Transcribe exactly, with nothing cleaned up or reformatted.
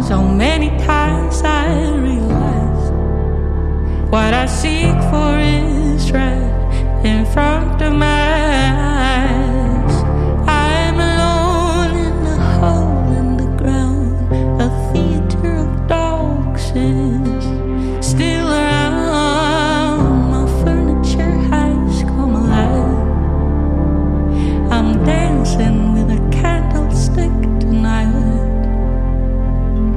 So many times I realized what I seek for is right in front of my